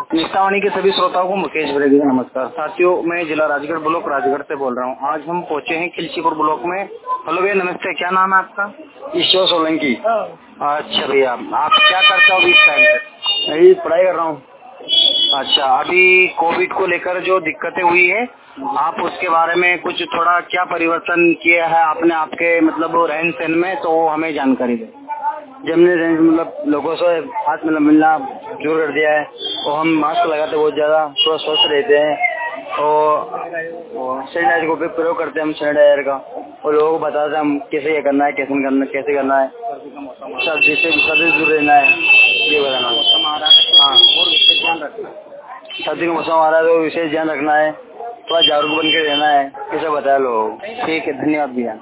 निष्ठावाणी के सभी श्रोताओं को मुकेश ब्रेगी का नमस्कार। साथियों, मैं जिला राजगढ़ ब्लॉक राजगढ़ से बोल रहा हूँ। आज हम पहुँचे हैं खिलचीपुर ब्लॉक में। हेलो भैया, नमस्ते। क्या नाम है आपका? ईश्वर सोलंकी। अच्छा भैया, आप क्या करते हो अभी इस टाइम पे? मैं पढ़ाई कर रहा हूँ। अच्छा, अभी कोविड को लेकर जो दिक्कतें हुई है, आप उसके बारे में कुछ थोड़ा क्या परिवर्तन किया है आपने आपके मतलब रहन सहन में, तो हमें जानकारी दें। जब हमने मतलब लोगों से हाथ में मिलना शुरू कर दिया है और हम मास्क लगाते बहुत ज़्यादा, थोड़ा स्वस्थ रहते हैं और सैनिटाइजर को भी प्रयोग करते हैं हम, सैनिटाइजर का, और लोगों को बताते हैं हम कैसे ये करना है, कैसे करना है, सर्दी से दूर रहना है, ये बताना। हाँ, और विशेष ध्यान रखना। सर्दी का मौसम आ रहा है तो विशेष ध्यान रखना है, थोड़ा जागरूक बन के रहना है, कैसे बताया लोगों को। ठीक है, धन्यवाद भैया।